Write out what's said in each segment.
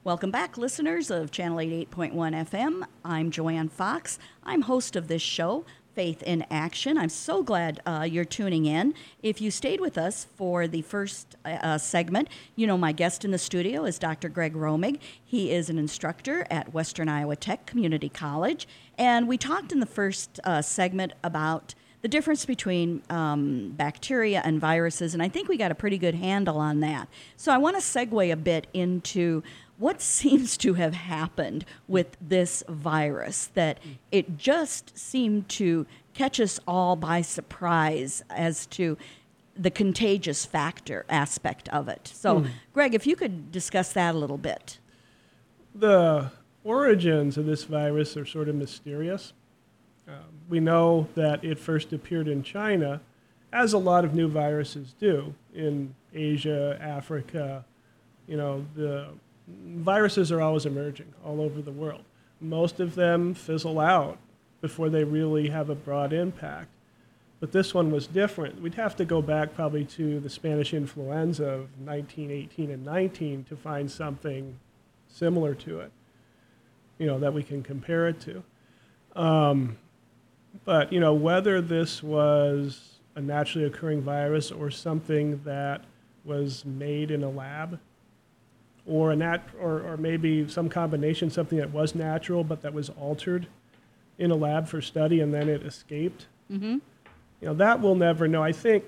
Welcome back, listeners of Channel 88.1 FM. I'm Joanne Fox. I'm host of this show, Faith in Action. I'm so glad you're tuning in. If you stayed with us for the first segment, you know my guest in the studio is Dr. Greg Romig. He is an instructor at Western Iowa Tech Community College. And we talked in the first segment about the difference between bacteria and viruses, and I think we got a pretty good handle on that. So I want to segue a bit into what seems to have happened with this virus, that it just seemed to catch us all by surprise as to the contagious factor aspect of it. So, Greg, if you could discuss that a little bit. The origins of this virus are sort of mysterious. We know that it first appeared in China, as a lot of new viruses do, in Asia, Africa. You know, the viruses are always emerging all over the world. Most of them fizzle out before they really have a broad impact. But this one was different. We'd have to go back probably to the Spanish influenza of 1918 and 19 to find something similar to it, you know, that we can compare it to. But, you know, whether this was a naturally occurring virus or something that was made in a lab, or or maybe some combination, something that was natural but that was altered in a lab for study and then it escaped, you know, that we'll never know. I think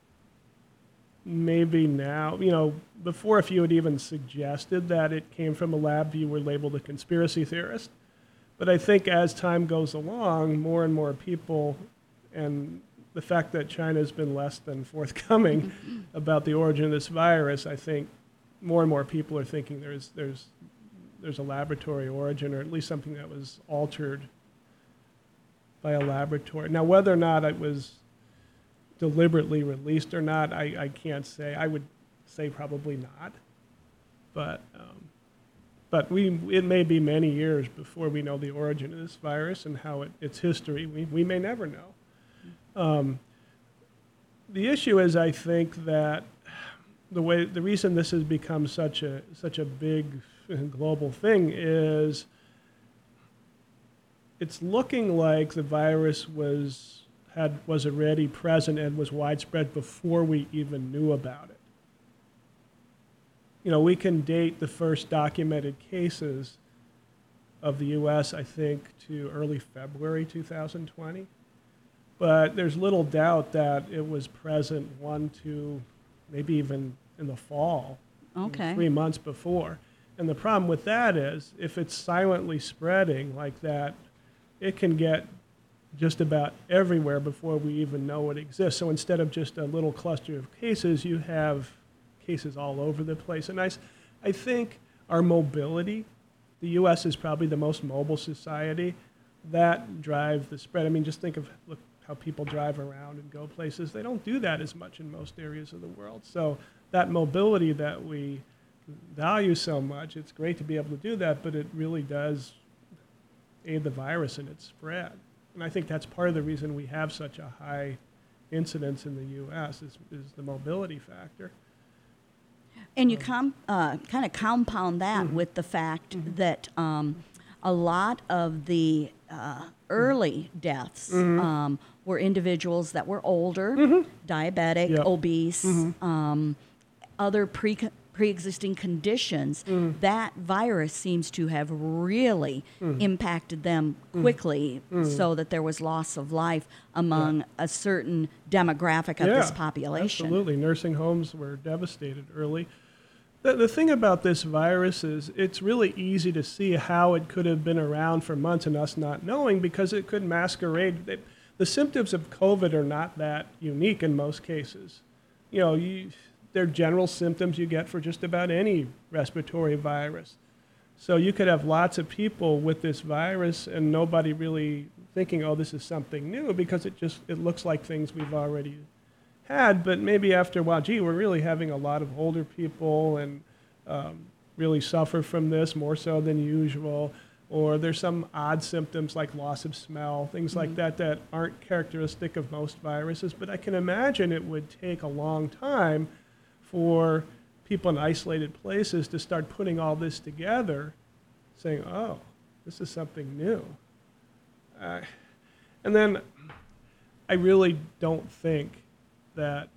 maybe now, you know, before, if you had even suggested that it came from a lab, you were labeled a conspiracy theorist. But I think as time goes along, more and more people, and the fact that China's been less than forthcoming about the origin of this virus, I think more and more people are thinking there's a laboratory origin, or at least something that was altered by a laboratory. Now, whether or not it was deliberately released or not, I can't say. I would say probably not. But it may be many years before we know the origin of this virus and how its history. We may never know. The issue is, I think, that the reason this has become such a big global thing is it's looking like the virus was already present and was widespread before we even knew about it. You know, we can date the first documented cases of the U.S., I think, to early February 2020. But there's little doubt that it was present 1 to maybe even in the fall, 3 months before. And the problem with that is, if it's silently spreading like that, it can get just about everywhere before we even know it exists. So instead of just a little cluster of cases, you have cases all over the place. And I think our mobility, the U.S. is probably the most mobile society, that drives the spread. I mean, just look how people drive around and go places. They don't do that as much in most areas of the world. So that mobility that we value so much, it's great to be able to do that, but it really does aid the virus in its spread. And I think that's part of the reason we have such a high incidence in the U.S. is the mobility factor. And you kind of compound that with the fact that a lot of the early deaths were individuals that were older, diabetic, obese, other pre-existing conditions. That virus seems to have really impacted them quickly, so that there was loss of life among a certain demographic of this population. Absolutely. Nursing homes were devastated early. The thing about this virus is it's really easy to see how it could have been around for months and us not knowing, because it could masquerade. The symptoms of COVID are not that unique in most cases. You know, they're general symptoms you get for just about any respiratory virus. So you could have lots of people with this virus and nobody really thinking, oh, this is something new, because it looks like things we've already had. But maybe after a while, we're really having a lot of older people and really suffer from this more so than usual. Or there's some odd symptoms like loss of smell, things like that aren't characteristic of most viruses. But I can imagine it would take a long time for people in isolated places to start putting all this together, saying, oh, this is something new. And then I really don't think that,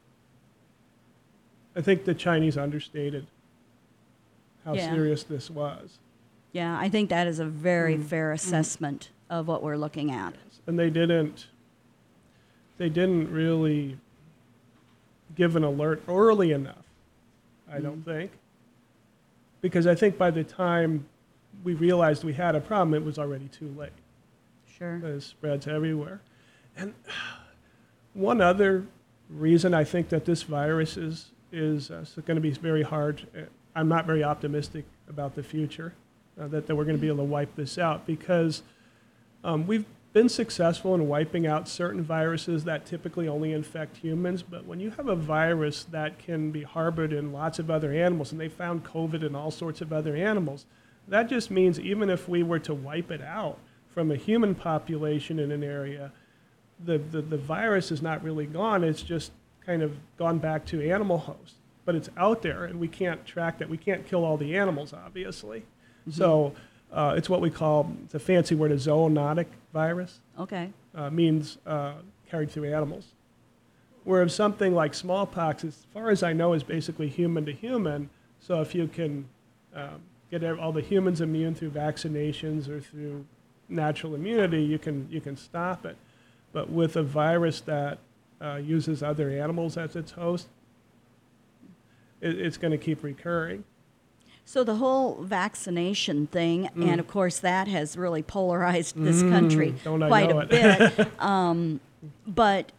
I think the Chinese understated how serious this was. Yeah, I think that is a very fair assessment of what we're looking at. And they didn't really give an alert early enough, I don't think. Because I think by the time we realized we had a problem, it was already too late. Sure. It spreads everywhere. And one other reason I think that this virus is going to be very hard, I'm not very optimistic about the future, that we're going to be able to wipe this out, because we've been successful in wiping out certain viruses that typically only infect humans, but when you have a virus that can be harbored in lots of other animals, and they found COVID in all sorts of other animals, that just means even if we were to wipe it out from a human population in an area, the virus is not really gone. It's just kind of gone back to animal hosts. But it's out there, and we can't track that. We can't kill all the animals, obviously. So it's what we call, it's a fancy word, a zoonotic virus. Okay. Means carried through animals. Whereas something like smallpox, as far as I know, is basically human to human. So if you can get all the humans immune through vaccinations or through natural immunity, you can stop it. But with a virus that uses other animals as its host, it's going to keep recurring. So the whole vaccination thing, and of course that has really polarized this country quite a bit. But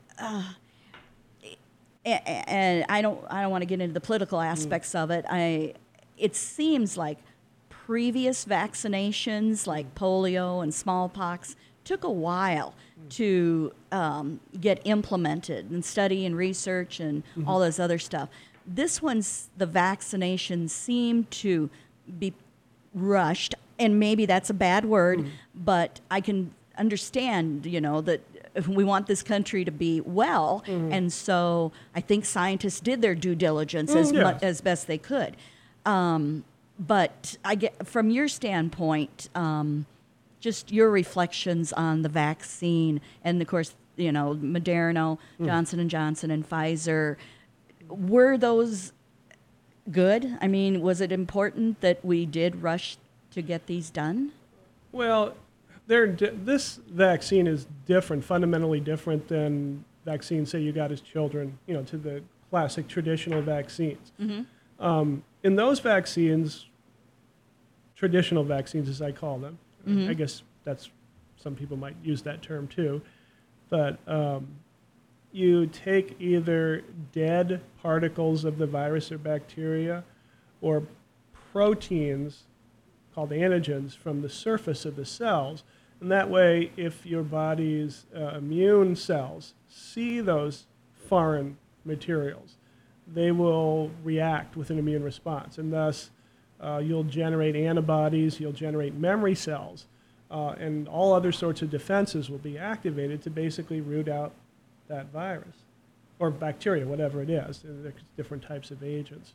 and I don't want to get into the political aspects of it. It seems like previous vaccinations, like polio and smallpox, took a while to get implemented, and study and research and all this other stuff. This one's, the vaccinations seem to be rushed, and maybe that's a bad word, but I can understand, that we want this country to be well, and so I think scientists did their due diligence as best they could. But I get, from your standpoint, just your reflections on the vaccine, and of course, Moderna, Johnson & Johnson, and Pfizer. Were those good? I mean, was it important that we did rush to get these done? Well, this vaccine is different, fundamentally different than vaccines, say, you got as children, to the classic traditional vaccines. In those vaccines, traditional vaccines as I call them, I guess that's, some people might use that term too, but you take either dead particles of the virus or bacteria or proteins called antigens from the surface of the cells. And that way, if your body's immune cells see those foreign materials, they will react with an immune response. And thus, you'll generate antibodies, you'll generate memory cells, and all other sorts of defenses will be activated to basically root out that virus, or bacteria, whatever it is. There's different types of agents.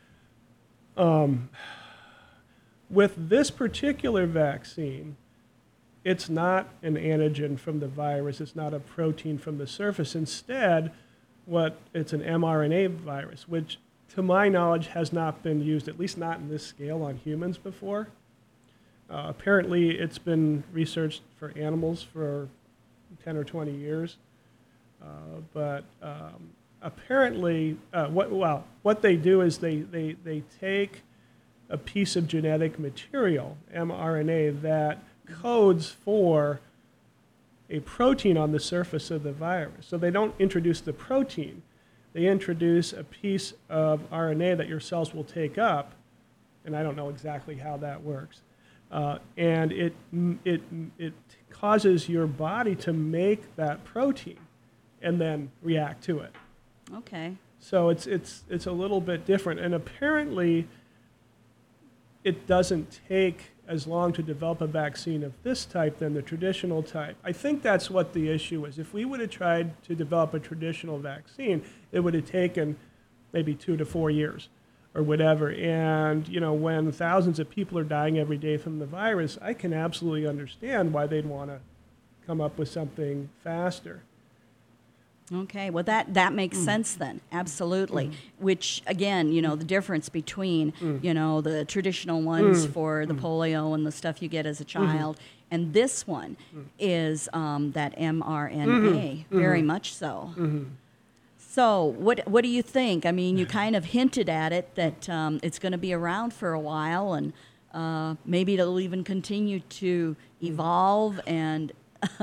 With this particular vaccine, it's not an antigen from the virus, it's not a protein from the surface. Instead, it's an mRNA virus, which to my knowledge has not been used, at least not in this scale, on humans before. Apparently it's been researched for animals for 10 or 20 years. But apparently, what they do is they take a piece of genetic material, mRNA, that codes for a protein on the surface of the virus. So they don't introduce the protein. They introduce a piece of RNA that your cells will take up, and I don't know exactly how that works. And it causes your body to make that protein and then react to it. Okay. So it's a little bit different, and apparently it doesn't take as long to develop a vaccine of this type than the traditional type. I think that's what the issue is. If we would have tried to develop a traditional vaccine, it would have taken maybe 2 to 4 years. or whatever. And, when thousands of people are dying every day from the virus, I can absolutely understand why they'd want to come up with something faster. Okay, well that makes sense then, absolutely. Which again, the difference between the traditional ones for the polio and the stuff you get as a child, and this one is that mRNA, very much so. So what do you think? I mean, you kind of hinted at it that it's going to be around for a while, and maybe it'll even continue to evolve and.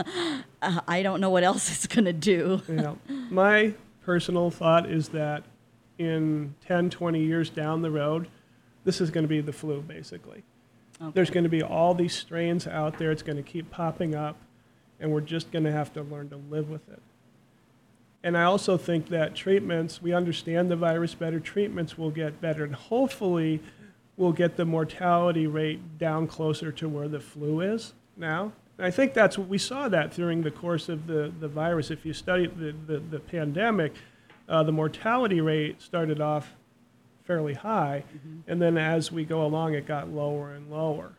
I don't know what else it's going to do. My personal thought is that in 10, 20 years down the road, this is going to be the flu, basically. Okay. There's going to be all these strains out there. It's going to keep popping up, and we're just going to have to learn to live with it. And I also think that treatments, we understand the virus better, treatments will get better, and hopefully we'll get the mortality rate down closer to where the flu is now. I think that's what we saw that during the course of the virus. If you study the pandemic, the mortality rate started off fairly high, and then as we go along, it got lower and lower.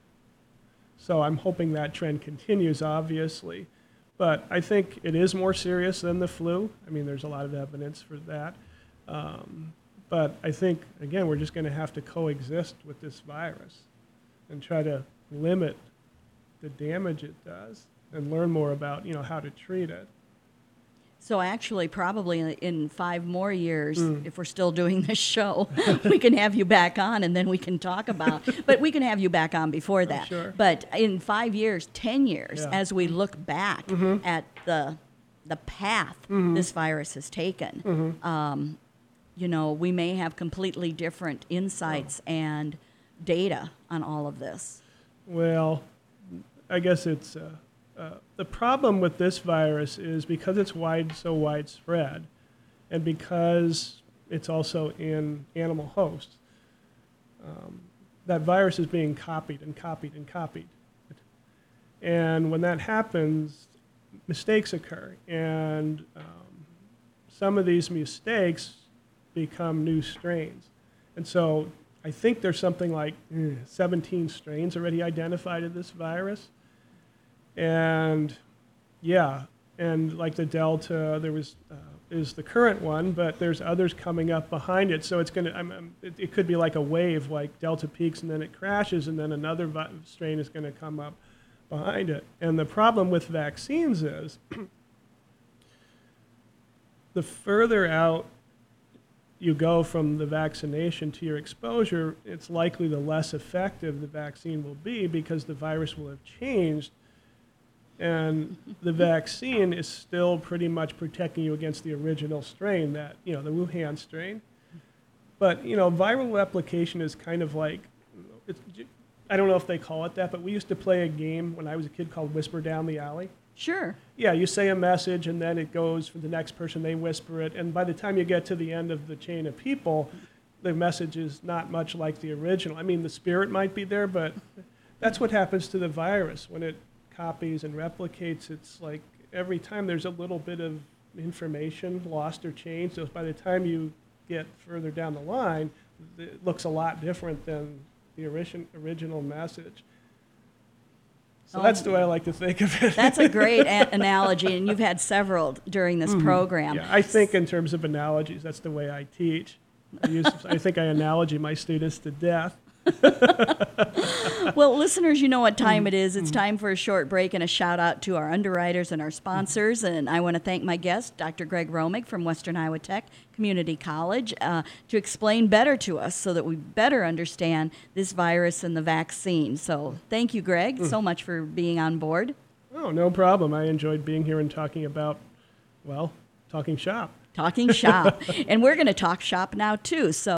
So I'm hoping that trend continues, obviously. But I think it is more serious than the flu. I mean, there's a lot of evidence for that. But I think, again, we're just going to have to coexist with this virus and try to limit the damage it does and learn more about how to treat it. So actually probably in 5 more years, if we're still doing this show, we can have you back on and then we can talk about, but we can have you back on before that. Sure. But in 5 years, 10 years, as we look back at the path this virus has taken, we may have completely different insights and data on all of this. Well, I guess it's the problem with this virus is because it's so widespread, and because it's also in animal hosts, that virus is being copied and copied and copied. And when that happens, mistakes occur, and some of these mistakes become new strains. And so I think there's something like 17 strains already identified of this virus. And and like the Delta, there is the current one, but there's others coming up behind it. So it's it could be like a wave, like Delta peaks and then it crashes, and then another strain is going to come up behind it. And the problem with vaccines is the further out you go from the vaccination to your exposure, it's likely the less effective the vaccine will be because the virus will have changed. And the vaccine is still pretty much protecting you against the original strain, the Wuhan strain. But, viral replication is kind of like, I don't know if they call it that, but we used to play a game when I was a kid called Whisper Down the Alley. Sure. Yeah, you say a message, and then it goes for the next person, they whisper it, and by the time you get to the end of the chain of people, the message is not much like the original. I mean, the spirit might be there, but that's what happens to the virus. When it copies and replicates, it's like every time there's a little bit of information lost or changed, so by the time you get further down the line, it looks a lot different than the original message. So that's the way I like to think of it. That's a great analogy, and you've had several during this program. Yeah, I think in terms of analogies, that's the way I teach. I think I analogy my students to death. Well, listeners, you know what time it is. It's time for a short break and a shout out to our underwriters and our sponsors. And I want to thank my guest, Dr. Greg Romig from Western Iowa Tech Community College, to explain better to us so that we better understand this virus and the vaccine. So thank you, Greg, so much for being on board. Oh, no problem. I enjoyed being here and talking about, talking shop. Talking shop. And we're going to talk shop now, too. So